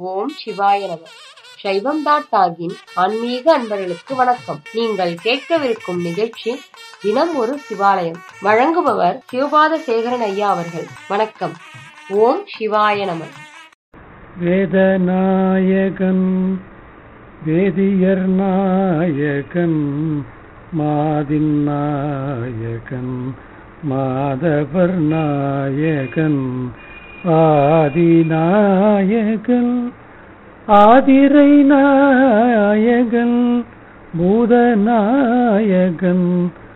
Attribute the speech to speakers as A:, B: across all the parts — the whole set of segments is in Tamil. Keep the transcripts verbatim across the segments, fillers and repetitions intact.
A: ஓம் சிவாய நம. சைவம் டாட் டாகின் ஆன்மீக அன்பர்களுக்கு வணக்கம். நீங்கள் கேட்கவிருக்கும் நிகழ்ச்சி தினம் ஒரு சிவாலயம். வழங்குபவர் சிவபாத சேகரன் ஐயா அவர்கள். வணக்கம். ஓம் சிவாய நம.
B: வேதநாயகன் வேதியர் நாயகன் மாதின் நாயகன் மாதவர் நாயகன் ஆதிநாயகன் ஆதிரை நாயகன் பூதநாயகன்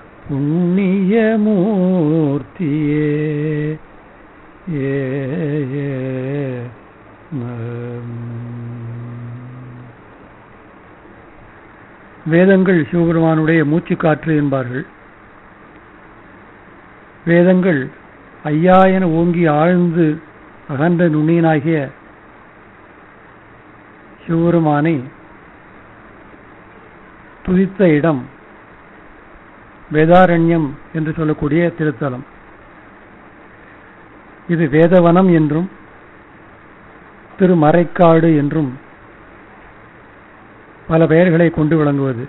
B: புண்ணியமூர்த்தியே ஏ வேதங்கள் சிவபெருமானுடைய மூச்சுக்காற்று என்பார்கள். வேதங்கள் ஐயா என ஓங்கி ஆழ்ந்து அகன்ற நுண்ணியனாகிய சிவபெருமானை துதித்த இடம் வேதாரண்யம் என்று சொல்லக்கூடிய திருத்தலம். இது வேதவனம் என்றும் திருமறைக்காடு என்றும் பல பெயர்களை கொண்டு விளங்குவது.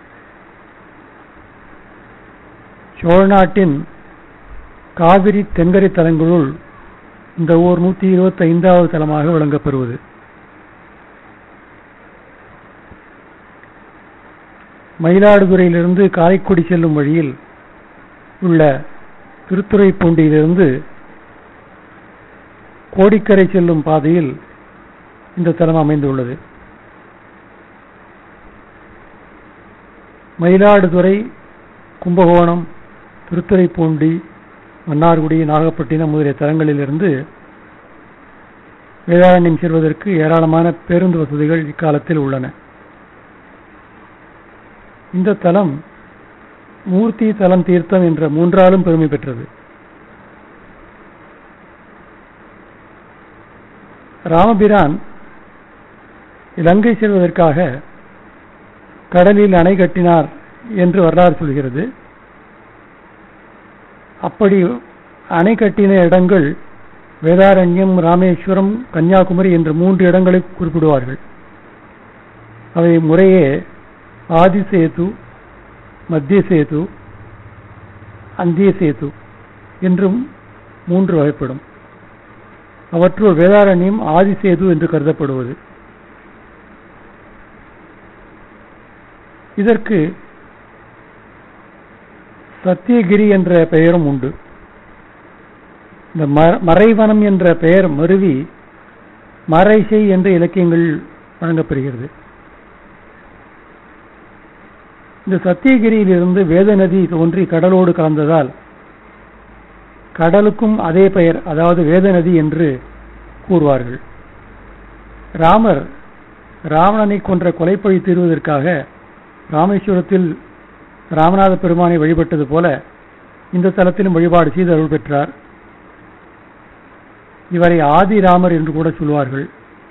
B: சோழ நாட்டின் காவிரி தென்கரை தலங்களுள் இந்த ஊர் நூற்றி இருபத்தி ஐந்தாவது தலமாக விளங்கப்பெறுவது. மயிலாடுதுறையிலிருந்து காரைக்குடி செல்லும் வழியில் உள்ள திருத்துறைப்பூண்டியிலிருந்து கோடிக்கரை செல்லும் பாதையில் இந்த தலம் அமைந்துள்ளது. மயிலாடுதுறை, கும்பகோணம், திருத்துறைப்பூண்டி, மன்னார்குடி, நாகப்பட்டினம் முதலிய தலங்களிலிருந்து வேதாரண்யம் செல்வதற்கு ஏராளமான பேருந்து வசதிகள் இக்காலத்தில் உள்ளன. இந்த தலம் மூர்த்தி தலம் தீர்த்தம் என்ற மூன்றாலும் பெருமை பெற்றது. ராமபிரான் இலங்கை செல்வதற்காக கடலில் அணை கட்டினார் என்று வரலாறு சொல்கிறது. அப்படி அணை கட்டின இடங்கள் வேதாரண்யம், ராமேஸ்வரம், கன்னியாகுமரி என்ற மூன்று இடங்களை குறிப்பிடுவார்கள். அவை முறையே ஆதிசேது, மத்திய சேது, அந்திய சேது என்றும் மூன்று வகைப்படும். அவற்றுள் வேதாரண்யம் ஆதிசேது என்று கருதப்படுவது. இதற்கு சத்தியகிரி என்ற பெயரும் உண்டு. இந்த மறைவனம் என்ற பெயர் மருவி மறைசை என்ற இலக்கியங்கள் வழங்கப்படுகிறது. இந்த சத்தியகிரியிலிருந்து வேத நதி தோன்றி கடலோடு கலந்ததால் கடலுக்கும் அதே பெயர், அதாவது வேத நதி என்று கூறுவார்கள். ராமர் ராவணனை கொன்ற கொலைப்பழி தீர்வதற்காக ராமேஸ்வரத்தில் ராமநாத பெருமானை வழிபட்டது போல இந்த தலத்திலும் வழிபாடு செய்து அருள் பெற்றார். இவரை ஆதிராமர் என்று கூட சொல்வார்கள்.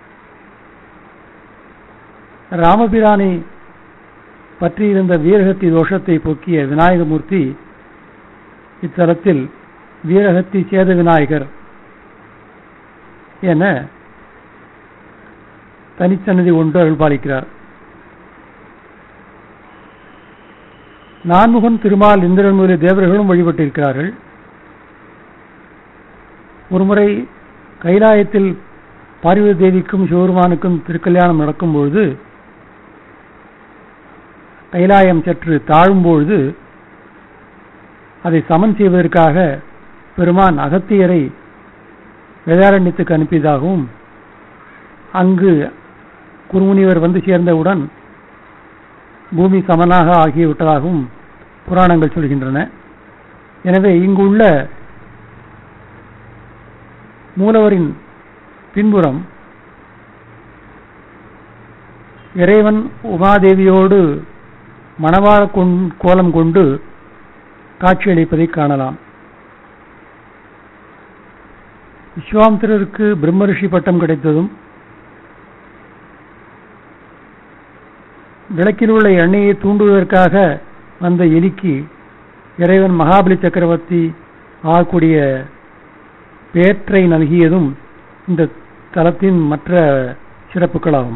B: ராமபிரானை பற்றியிருந்த வீரகத்தி தோஷத்தை போக்கிய விநாயகமூர்த்தி இத்தலத்தில் வீரகத்தி சேத விநாயகர் என தனிச்சன்னதி ஒன்று அருள்பாலிக்கிறார். நான்முகன், திருமால், இந்திரன் முதலிய தேவர்களும் வழிபட்டிருக்கிறார்கள். ஒருமுறை கைலாயத்தில் பார்வதி தேவிக்கும் சிவபெருமானுக்கும் திருக்கல்யாணம் நடக்கும்பொழுது கைலாயம் சற்று தாழும்பொழுது அதை சமன் செய்வதற்காக பெருமான் அகத்தியரை வேதாரண்யத்துக்கு அனுப்பியதாகவும் அங்கு குருமுனிவர் வந்து சேர்ந்தவுடன் பூமி சமனாக ஆகிவிட்டதாகவும் புராணங்கள் சொல்கின்றன. எனவே இங்குள்ள மூலவரின் பின்புறம் இறைவன் உமாதேவியோடு மணவாள கோலம் கொண்டு காட்சியளிப்பதை காணலாம். விஸ்வாமித்திரருக்கு பிரம்மரிஷி பட்டம் கிடைத்ததும் விளக்கில் உள்ள எண்ணெயை தூண்டுவதற்காக வந்த எலிக்கு இறைவன் மகாபலி சக்கரவர்த்தி ஆகக்கூடிய பேற்றை நல்கியதும் இந்த தலத்தின் மற்ற சிறப்புகளாகும்.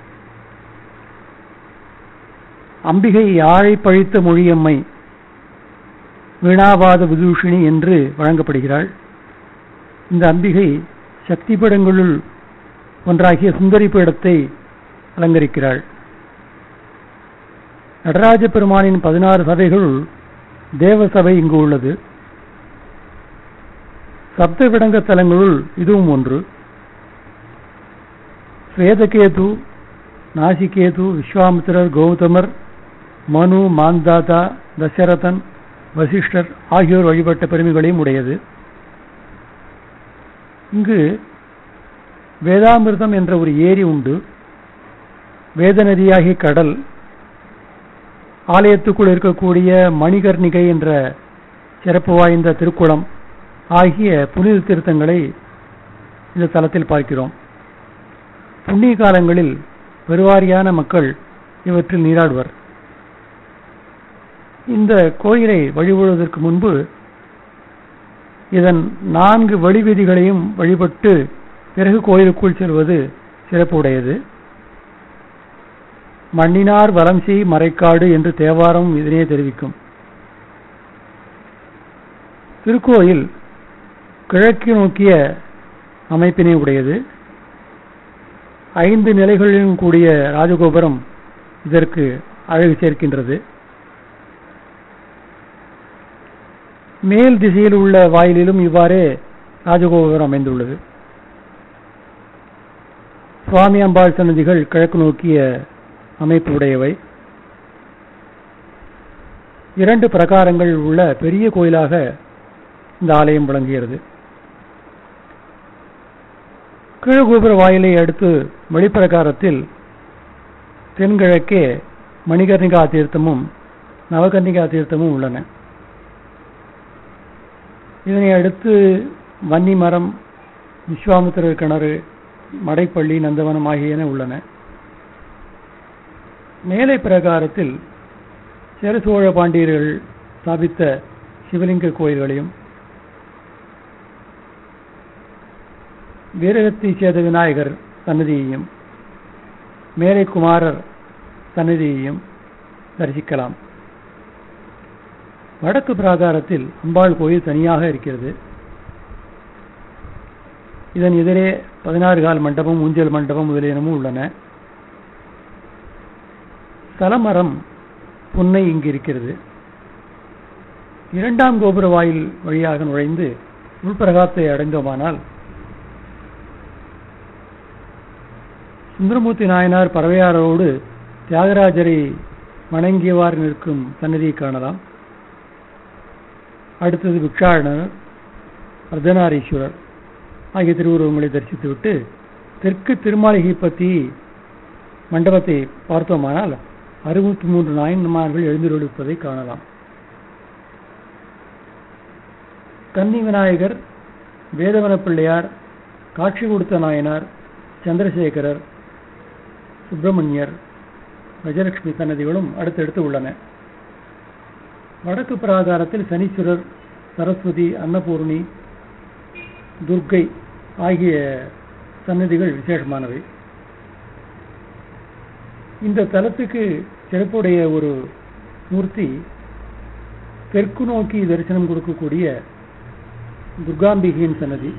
B: அம்பிகை யாழை பழித்த மொழியம்மை வீணாவாத விதூஷிணி என்று வழங்கப்படுகிறாள். இந்த அம்பிகை சக்தி பீடங்களுள் ஒன்றாகிய சுந்தரி பீடத்தை அலங்கரிக்கிறாள். நடராஜ பெருமானின் பதினாறு சபைகளுள் தேவசபை இங்கு உள்ளது. சப்த விடங்க தலங்களுள் இதுவும் ஒன்று. ஸ்வேதகேது, நாசிகேது, விஸ்வாமித்திரர், கௌதமர், மனு, மாந்தாதா, தசரதன், வசிஷ்டர் ஆகியோர் வழிபட்ட பெருமைகளையும் உடையது. இங்கு வேதாமிர்தம் என்ற ஒரு ஏரி உண்டு. வேத நதியாகிய கடல், ஆலயத்துக்குள் இருக்கக்கூடிய மணிகர்ணிகை என்ற சிறப்பு வாய்ந்த திருக்குளம் ஆகிய புனித தீர்த்தங்களை இந்த தலத்தில் பார்க்கிறோம். புண்ணிய காலங்களில் பெருவாரியான மக்கள் இவற்றில் நீராடுவர். இந்த கோயிலை வழிபடுவதற்கு முன்பு இதன் நான்கு வழிவீதிகளையும் வழிபட்டு பிறகு கோயிலுக்குள் செல்வது சிறப்பு உடையது. மண்ணினார் வலம் செய் மறைக்காடு என்று தேவாரம் இதனையே தெரிவிக்கும். திருக்கோயில் கிழக்கு நோக்கிய அமைப்பினை உடையது. ஐந்து நிலைகளிலும் கூடிய ராஜகோபுரம் இதற்கு அழகு சேர்க்கின்றது. மேல் திசையில் உள்ள வாயிலிலும் இவ்வாறே ராஜகோபுரம் அமைந்துள்ளது. சுவாமி அம்பாள் சன்னதிகள் கிழக்கு நோக்கிய அமைப்பு உடையவை. இரண்டு பிரகாரங்கள் உள்ள பெரிய கோயிலாக இந்த ஆலயம் விளங்குகிறது. கீழ்கோபுர வாயிலை அடுத்து வெளிப்பிரகாரத்தில் தென்கிழக்கே மணிகர்ணிகா தீர்த்தமும் நவகர்ணிகா தீர்த்தமும் உள்ளன. இதனை அடுத்து வன்னி மரம், விஸ்வாமித்திரர் கிணறு, மடைப்பள்ளி, நந்தவனம் ஆகியன உள்ளன. மேலை பிரகாரத்தில் சேர சோழ பாண்டியர்கள் ஸ்தாபித்த சிவலிங்க கோயில்களையும் வீரகத்தி சேத விநாயகர் சன்னதியையும் மேலை குமாரர் சன்னதியையும் தரிசிக்கலாம். வடக்கு பிராகாரத்தில் அம்பாள் கோயில் தனியாக இருக்கிறது. இதன் எதிரே பதினாறு கால் மண்டபம், ஊஞ்சல் மண்டபம் முதலியனமும் உள்ளன. தலமரம் புன்னை இங்கு இருக்கிறது. இரண்டாம் கோபுர வாயில் வழியாக நுழைந்து உள்பிரகாரத்தை அடைந்தோமானால் சுந்தரமூர்த்தி நாயனார் பறவையாரோடு தியாகராஜரை வணங்கியவாறு நிற்கும் சன்னதியை காணலாம். அடுத்தது பிக்ஷாடனர், அர்த்தநாரீஸ்வரர் ஆகிய திருவுருவங்களை தரிசித்துவிட்டு தெற்கு திருமாளிகை பற்றி மண்டபத்தை பார்த்தோமானால் அறுபத்தி மூன்று நாயன்மார்கள் எழுந்தருளிப்பதை காணலாம். கன்னி விநாயகர், வேதவன பிள்ளையார், காட்சி கொடுத்த நாயனார், சந்திரசேகரர், சுப்பிரமணியர், கஜலட்சுமி சன்னதிகளும் அடுத்தடுத்து உள்ளன. வடக்கு பிராகாரத்தில் சனீஸ்வரர், சரஸ்வதி, அன்னபூர்ணி, துர்க்கை ஆகிய சன்னதிகள் விசேஷமானவை. இந்த தலத்துக்கு சிறப்புடைய ஒரு மூர்த்தி தெற்கு நோக்கி தரிசனம் கொடுக்கக்கூடிய துர்காம்பிகையின் சன்னதி.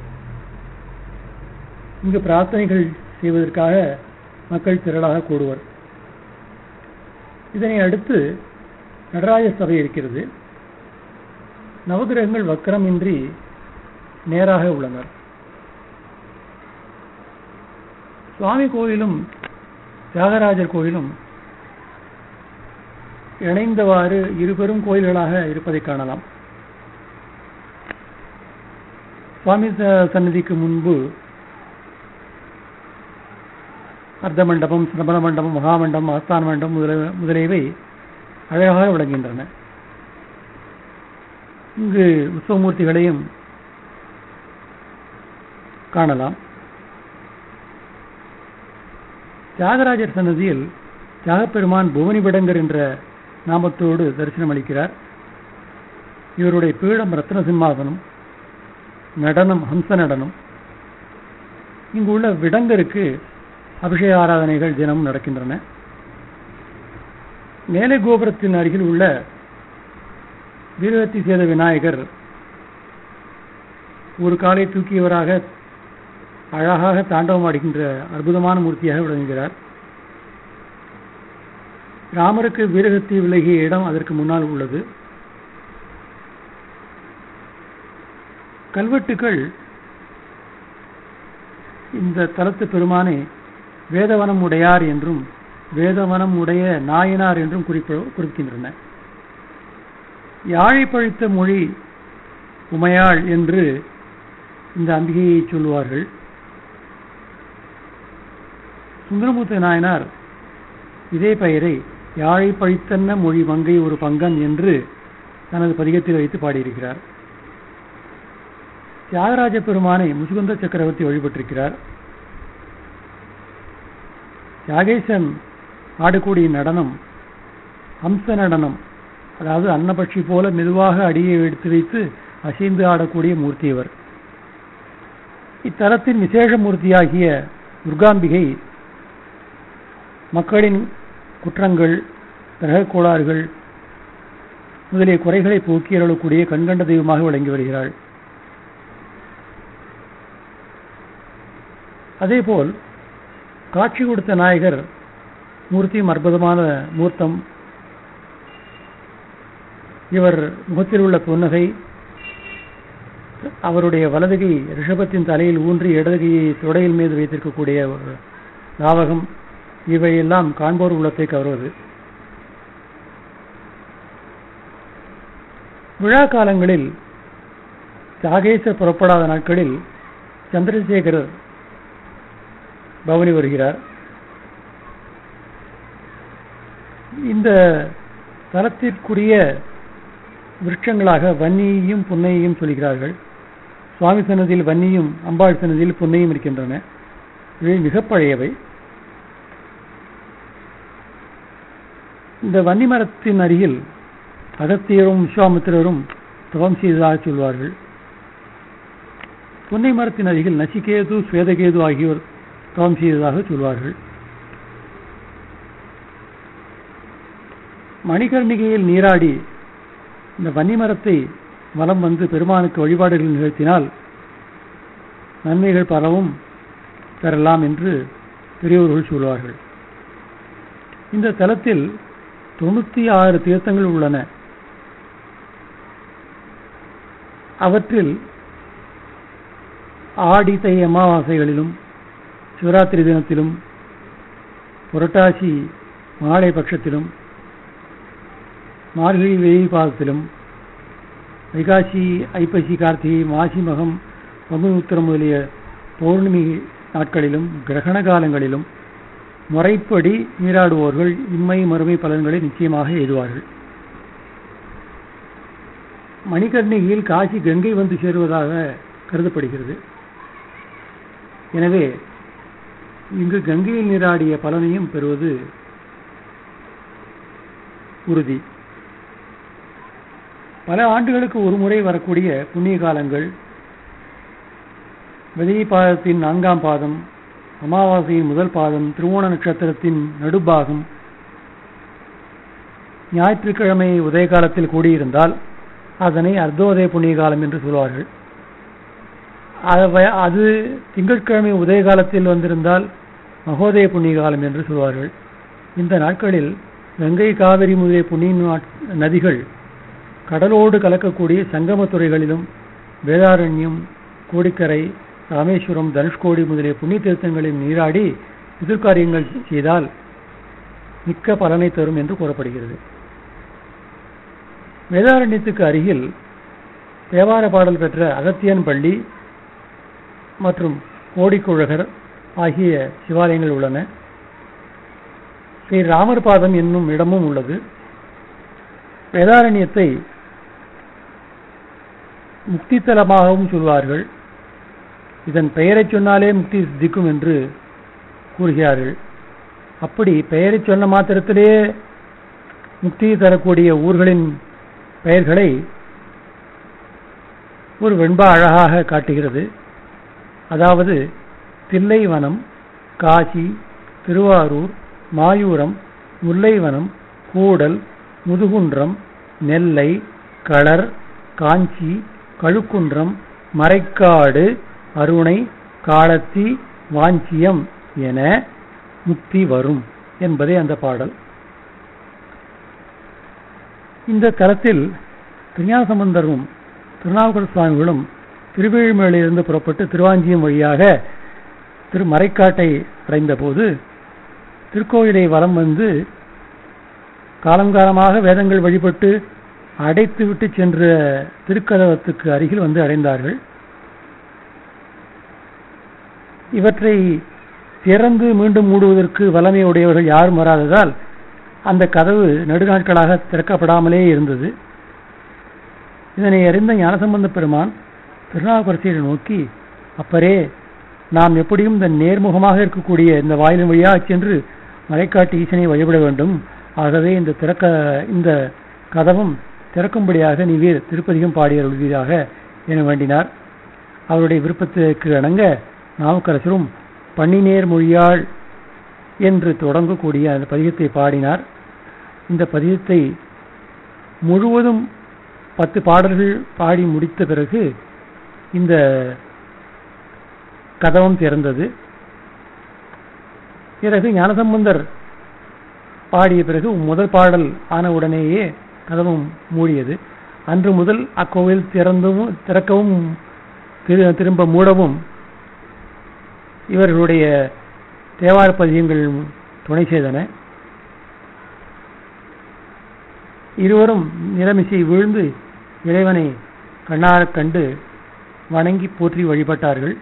B: இங்கு பிரார்த்தனைகள் செய்வதற்காக மக்கள் திரளாக கூடுவர். இதனை அடுத்து நடராஜ சபை இருக்கிறது. நவகிரகங்கள் வக்கரமின்றி நேராக உள்ளனர். சுவாமி கோயிலும் தியாகராஜர் கோயிலும் இணைந்தவாறு இருபெரும் கோயில்களாக இருப்பதை காணலாம். சுவாமி சன்னதிக்கு முன்பு அர்த்த மண்டபம், சிரபண மண்டபம், மகாமண்டபம், ஆஸ்தான மண்டபம் முதலியவை அழகாக விளங்குகின்றன. இங்கு உற்சவமூர்த்திகளையும் காணலாம். தியாகராஜர் சன்னதியில் தியாகப்பெருமான் புவனிபடங்கர் என்ற நாமத்தோடு தரிசனம் அளிக்கிறார். இவருடைய பீடம் ரத்ன சிம்மாசனம், நடனம் ஹம்ச நடனம். இங்கு உள்ள விடங்கருக்கு அபிஷேக ஆராதனைகள் தினமும் நடக்கின்றன. மேலை கோபுரத்தின் அருகில் உள்ள வீரகத்தி சேத விநாயகர் ஒரு காலை தூக்கியவராக அழகாக தாண்டவம் ஆடுகின்ற அற்புதமான மூர்த்தியாக விளங்குகிறார். ராமருக்கு வீரகத்தி விலகிய இடம் அதற்கு முன்னால் உள்ளது. கல்வெட்டுக்கள் இந்த தலத்து பெருமானை வேதவனம் உடையார் என்றும் வேதவனம் உடைய நாயனார் என்றும் குறிப்பிடுகின்றன. யாழை பழித்த மொழி உமையாள் என்று இந்த அம்பிகையை சொல்லுவார்கள். சுந்தரமூர்த்தி நாயனார் இதே பெயரை யாழை பழித்தன்ன மொழி மங்கை ஒரு பங்கன் என்று தனது பதிகத்தில் வைத்து பாடியிருக்கிறார். தியாகராஜ பெருமானை முசுகுந்த சக்கரவர்த்தி வழிபட்டிருக்கிறார். தியாகேசன் ஆடக்கூடிய நடனம் ஹம்ச நடனம், அதாவது அன்னபட்சி போல மெதுவாக அடியை எடுத்து வைத்து அசைந்து ஆடக்கூடிய மூர்த்தியவர். இத்தலத்தின் விசேஷ மூர்த்தியாகிய துர்காம்பிகை மக்களின் குற்றங்கள், கிரக கோளாறுகள் முதலிய குறைகளை போக்கி அருளக்கூடிய கண்கண்ட தெய்வமாக விளங்கி வருகிறாள். அதேபோல் காட்சி கொடுத்த நாயகர் மூர்த்தியும் அற்புதமான மூர்த்தம். இவர் முகத்தில் உள்ள புன்னகை, அவருடைய வலதுகை ரிஷபத்தின் தலையில் ஊன்றி இடதுகையை தொடையில் மீது வைத்திருக்கக்கூடிய லாவகம், இவையெல்லாம் காண்போர் உள்ளத்தை கவர்வது. விழா காலங்களில் தியாகேசர் புறப்படாத நாட்களில் சந்திரசேகரர் பவனி வருகிறார். இந்த தலத்திற்குரிய விருட்சங்களாக வன்னியையும் புன்னையையும் சொல்கிறார்கள். சுவாமி சன்னதியில் வன்னியும் அம்பாள் சன்னதியில் புன்னையும் இருக்கின்றன. இவை மிக பழையவை. இந்த வன்னி மரத்தின் அருகில் அகத்தியரும் விஸ்வாமித்திரரும் தவம் செய்ததாக சொல்வார்கள். புன்னை மரத்தின் அருகில் நசிகேது ஸ்வேதகேது ஆகியோர் தவம் செய்ததாக சொல்வார்கள். மணிகர்ணிகையில் நீராடி இந்த வன்னி மரத்தை வலம் வந்து பெருமானுக்கு வழிபாடுகள் நிகழ்த்தினால் நன்மைகள் பலவும் பெறலாம் என்று பெரியோர்கள் சொல்வார்கள். இந்த தலத்தில் தொண்ணூத்தி ஆறு தீர்த்தங்கள் உள்ளன. அவற்றில் ஆடி தை அமாவாசைகளிலும் சிவராத்திரி தினத்திலும் புரட்டாசி மாலை பட்சத்திலும் மார்கழி வெயில் பாதத்திலும் வைகாசி ஐப்பசி கார்த்திகை மாசி மகம் பங்குனி உத்திரம் முதலிய பௌர்ணமி நாட்களிலும் கிரகண காலங்களிலும் முறைப்படி நீராடுவோர்கள் இம்மை மறுமை பலன்களை நிச்சயமாக எய்துவார்கள். மணிகர்ணிகையில் காசி கங்கை வந்து சேருவதாக கருதப்படுகிறது. எனவே இங்கு கங்கையில் நீராடிய பலனையும் பெறுவது உறுதி. பல ஆண்டுகளுக்கு ஒரு முறை வரக்கூடிய புண்ணிய காலங்கள் விதை பாதத்தின் நான்காம் பாதம், அமாவாசையின் முதல் பாதம், திருவோண நட்சத்திரத்தின் நடுபாகம், ஞாயிற்றுக்கிழமை உதய காலத்தில் கூடியிருந்தால் அதனை அர்த்தோதய புண்ணிய காலம் என்று சொல்வார்கள். அது திங்கட்கிழமை உதய காலத்தில் வந்திருந்தால் மகோதய புண்ணிய காலம் என்று சொல்வார்கள். இந்த நாட்களில் கங்கை காவிரி முதலிய புண்ணிய நதிகள் கடலோடு கலக்கக்கூடிய சங்கம துறைகளிலும் வேதாரண்யம், கோடிக்கரை, ராமேஸ்வரம், தனுஷ்கோடி முதலிய புண்ணிய தீர்த்தங்களில் நீராடி எதிர்காரியங்கள் செய்தால் மிக்க பலனை தரும் என்று கூறப்படுகிறது. வேதாரண்யத்துக்கு அருகில் தேவார பாடல் பெற்ற அகத்தியன் பள்ளி மற்றும் கோடிக்குழகர் ஆகிய சிவாலயங்கள் உள்ளன. ஸ்ரீ ராமர் பாதம் என்னும் இடமும் உள்ளது. வேதாரண்யத்தை முக்தி தலமாகவும் சொல்வார்கள். இதன் பெயரை சொன்னாலே முக்தி சித்திக்கும் என்று கூறுகிறார்கள். அப்படி பெயரை சொன்ன மாத்திரத்திலேயே முக்தி தரக்கூடிய ஊர்களின் பெயர்களை ஒரு வெண்பா அழகாக காட்டுகிறது. அதாவது தில்லைவனம், காசி, திருவாரூர், மாயூரம், முல்லைவனம், கூடல், முதுகுன்றம், நெல்லை, களர், காஞ்சி, கழுக்குன்றம், மறைக்காடு, அருணை, காலத்தி, வாஞ்சியம் என முக்தி வரும் என்பதே அந்த பாடல். இந்த தலத்தில் திருஞான சம்பந்தரும் திருநாவுக்கரசு சுவாமிகளும் திருவேழிமலையிலிருந்து புறப்பட்டு திருவாஞ்சியம் வழியாக திரு மறைக்காட்டை அடைந்த போது திருக்கோயிலை வலம் வந்து காலங்காலமாக வேதங்கள் வழிபட்டு அடைத்து விட்டு சென்ற திருக்கதவத்துக்கு அருகில் வந்து அடைந்தார்கள். இவற்றை திறந்து மீண்டும் மூடுவதற்கு வல்லமை உடையவர்கள் யாரும் வராததால் அந்த கதவு நெடுநாட்களாக திறக்கப்படாமலே இருந்தது. இதனை அறிந்த ஞானசம்பந்த பெருமான் திருநாவுக்கரசரை நோக்கி, அப்பரே, நாம் எப்படியும் இந்த நேர்முகமாக இருக்கக்கூடிய இந்த வாயிலின் வழியாக சென்று மறைக்காட்டு ஈசனை வழிபட வேண்டும். ஆகவே இந்த திறக்க இந்த கதவும் திறக்கும்படியாக நீவீர் திருப்பதிகம் பாடியருள்வீராக என வேண்டினார். அவருடைய விருப்பத்திற்கு இணங்க நாவுக்கரசரும் பன்னிநேர் மொழியாள் என்று தொடங்கக்கூடிய அந்த பதிகத்தை பாடினார். இந்த பதிகத்தை முழுவதும் பத்து பாடல்கள் பாடி முடித்த பிறகு இந்த கதவம் திறந்தது. பிறகு ஞானசம்பந்தர் பாடிய பிறகு முதல் பாடல் ஆன உடனேயே கதவும் மூடியது. அன்று முதல் அக்கோவில் திறந்தும் திறக்கவும் திரும்ப மூடவும் இவர்களுடைய தேவார பதிகங்கள் துணை செய்தன. இருவரும் நிலமிசை வீழ்ந்து இறைவனை கண்ணார கண்டு வணங்கி போற்றி வழிபட்டார்கள்.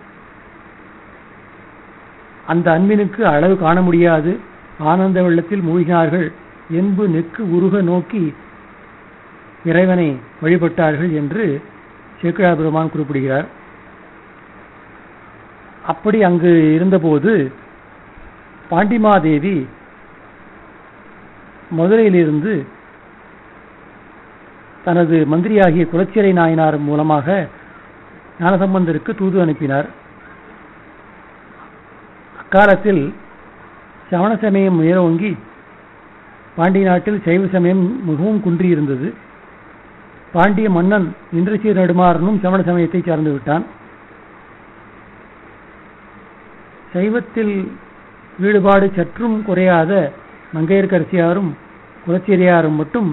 B: அந்த அன்பினுக்கு அளவு காண முடியாது. ஆனந்த வெள்ளத்தில் மூழ்கினார்கள். என்பு நெக்கு உருக நோக்கி இறைவனை வழிபட்டார்கள் என்று சேக்கிழார் பெருமான் குறிப்பிடுகிறார். அப்படி அங்கு இருந்தபோது பாண்டிமாதேவி மதுரையிலிருந்து தனது மந்திரியாகிய குலச்சிறை நாயனார் மூலமாக ஞானசம்பந்தருக்கு தூது அனுப்பினார். அக்காலத்தில் சமண சமயம் உயரோங்கி பாண்டிய நாட்டில் சைவ சமயம் மிகவும் குன்றியிருந்தது. பாண்டிய மன்னன் இந்திரசீர் நெடுமாறனும் சமண சமயத்தை சார்ந்து விட்டான். சைவத்தில் ஈடுபாடு சற்றும் குறையாத மங்கையர்க்கரசியாரும் குலச்சிறையாரும் மட்டும்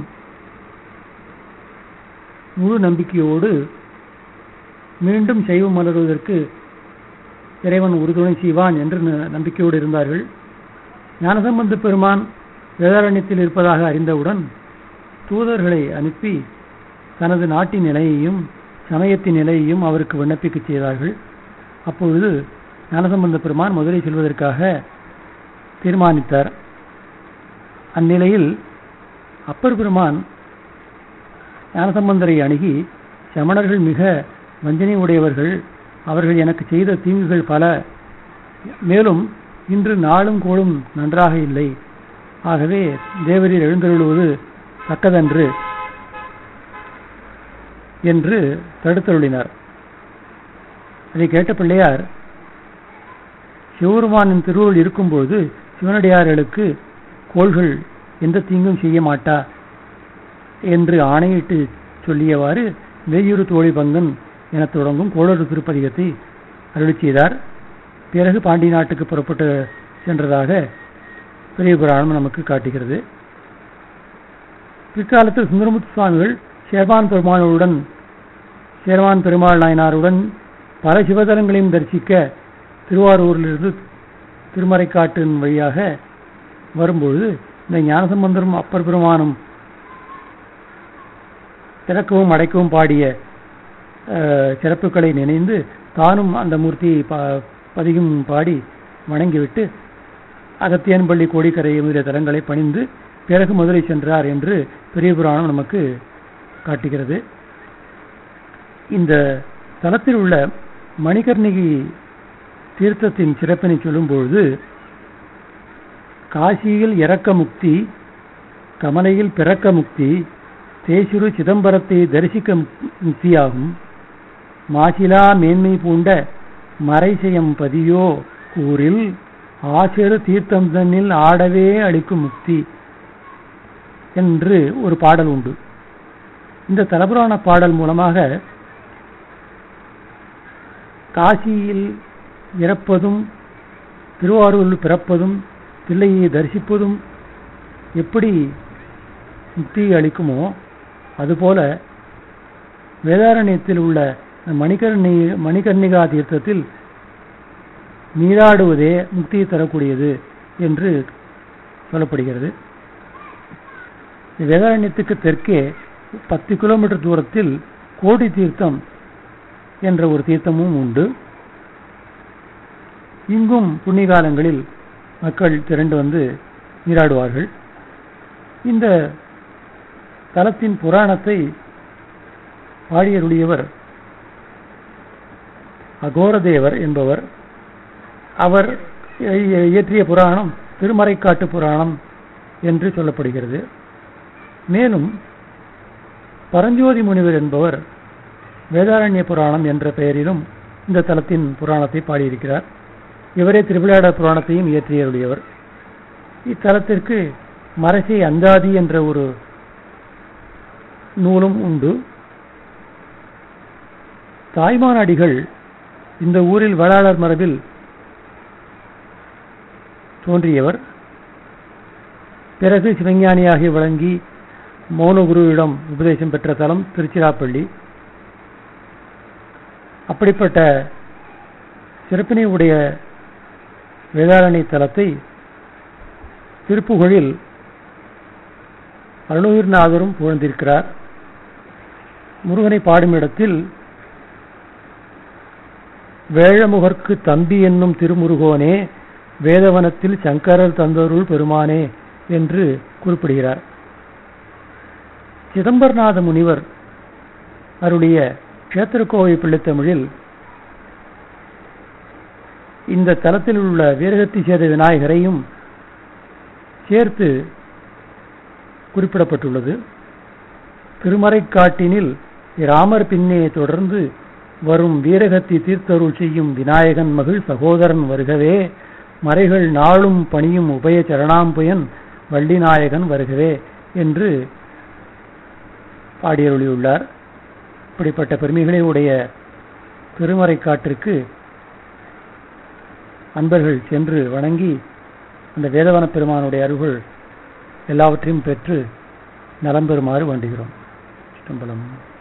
B: முழு நம்பிக்கையோடு மீண்டும் சைவம் மலர்வதற்கு இறைவன் உறுதுணை செய்வான் என்று நம்பிக்கையோடு இருந்தார்கள். ஞானசம்பந்த பெருமான் வேதாரண்யத்தில் இருப்பதாக அறிந்தவுடன் தூதர்களை அனுப்பி தனது நாட்டின் நிலையையும் சமயத்தின் நிலையையும் அவருக்கு விண்ணப்பிக்க செய்தார்கள். அப்பொழுது ஞானசம்பந்த பெருமான் மதுரை செல்வதற்காக தீர்மானித்தார். அந்நிலையில் அப்பர் பெருமான் ஞானசம்பந்தரை அணுகி, சமணர்கள் மிக வஞ்சனை உடையவர்கள், அவர்கள் எனக்கு செய்த தீங்குகள் பல, மேலும் இன்று நாளும் கோளும் நன்றாக இல்லை, ஆகவே தேவரீர் எழுந்தருளுவது தக்கதன்று என்று தடுத்தருளினார். அதை கேட்ட பிள்ளையார், சிவபெருமானின் திருவுருள் இருக்கும்போது சிவனடியார்களுக்கு கோள்கள் எந்த தீங்கும் செய்ய மாட்டா என்று ஆணையிட்டு சொல்லியவாறு வெய்யுறு தோழி பங்கன் என தொடங்கும் கோளறு திருப்பதிகத்தை அருளி செய்தார். பிறகு பாண்டிய நாட்டுக்கு புறப்பட்டு சென்றதாக பெரிய புராணம் நமக்கு காட்டுகிறது. பிற்காலத்தில் சுந்தரமுத்து சுவாமிகள் சேர்வான் பெருமாளுடன் சேர்வான் பெருமாள் நாயனாருடன் பல சிவதலங்களையும் தரிசிக்க திருவாரூரிலிருந்து திருமறைக்காட்டின் வழியாக வரும்பொழுது இந்த ஞானசம்பந்தரும் அப்பர் பெருமானும் திறக்கவும் அடைக்கவும் பாடிய சிறப்புகளை நினைந்து தானும் அந்த மூர்த்தியை பதிகம் பாடி வணங்கிவிட்டு அகத்தியன்பள்ளி கோடிக்கரை முதலிய தலங்களை பணிந்து பிறகு மதுரை சென்றார் என்று பெரிய புராணம் நமக்கு காட்டுகிறது. இந்த தலத்தில் உள்ள மணிகர்ணிகை தீர்த்தத்தின் சிறப்பினை சொல்லும்பொழுது, காசியில் இறக்க முக்தி, கமலையில் பிறக்க முக்தி, தேசுரு சிதம்பரத்தை தரிசிக்க முக்தியாகும், மாசிலா மேன்மை பூண்ட மறைசெயம் பதியோ கூறில் ஆசிரியர் தீர்த்தம் தன்னில் ஆடவே அளிக்கும் முக்தி என்று ஒரு பாடல் உண்டு. இந்த தலபுராண பாடல் மூலமாக காசியில் இறப்பதும் திருவாரூரில் பிறப்பதும் பிள்ளையை தரிசிப்பதும் எப்படி முக்தி அளிக்குமோ அதுபோல வேதாரண்யத்தில் உள்ள மணிகர்ணி மணிகர்ணிகா தீர்த்தத்தில் நீராடுவதே முக்தியை தரக்கூடியது என்று சொல்லப்படுகிறது. வேதாரண்யத்துக்கு தெற்கே பத்து கிலோமீட்டர் தூரத்தில் கோடி தீர்த்தம் என்ற ஒரு தீர்த்தமும் உண்டு. இங்கும் புண்ணிய காலங்களில் மக்கள் திரண்டு வந்து நீராடுவார்கள். இந்த தலத்தின் புராணத்தை பாடியருடையவர் அகோரதேவர் என்பவர். அவர் இயற்றிய புராணம் திருமறைக்காட்டு புராணம் என்று சொல்லப்படுகிறது. மேலும் பரஞ்சோதி முனிவர் என்பவர் வேதாரண்ய புராணம் என்ற பெயரிலும் இந்த தலத்தின் புராணத்தை பாடியிருக்கிறார். இவரே திருவிளையாட புராணத்தையும் இயற்றியருடையவர். இத்தலத்திற்கு மரசை அந்தாதி என்ற ஒரு நூலும் உண்டு. தாய்மானடிகள் இந்த ஊரில் வேளாளர் மரபில் தோன்றியவர். பிறகு சிவஞானியாகி விளங்கி மௌனகுருவிடம் உபதேசம் பெற்ற தலம் திருச்சிராப்பள்ளி. அப்படிப்பட்ட சிறப்பினை உடைய வேதாரண்ய தலத்தை திருப்புகழில் அருணகிரிநாதரும் புகழ்ந்திருக்கிறார். முருகனை பாடும் இடத்தில் வேழமுகர்க்கு தம்பி என்னும் திருமுருகோனே வேதவனத்தில் சங்கரர் தந்தருள் பெருமானே என்று குறிப்பிடுகிறார். சிதம்பரநாத முனிவர் அருடைய கஷேத்திரக்கோவை பிள்ளைத்தமிழில் இந்த தலத்தில் உள்ள வீரகத்தி சேத விநாயகரையும் சேர்த்து குறிப்பிடப்பட்டுள்ளது. திருமறைக்காட்டினில் ராமர் பின்னே தொடர்ந்து வரும் வீரகத்தி தீர்த்தருள் செய்யும் விநாயகன் மகிழ் சகோதரன் வருகவே மறைகள் நாளும் பணியும் உபய சரணாம்புயன் வள்ளிநாயகன் வருகவே என்று பாடியருளியுள்ளார். இப்படிப்பட்ட பெருமைகளை உடைய திருமறைக்காட்டிற்கு அன்பர்கள் சென்று வணங்கி அந்த வேதவன பெருமானுடைய அருள்கள் எல்லாவற்றையும் பெற்று நலம் பெறுமாறு வேண்டுகிறோம். சிதம்பரம்.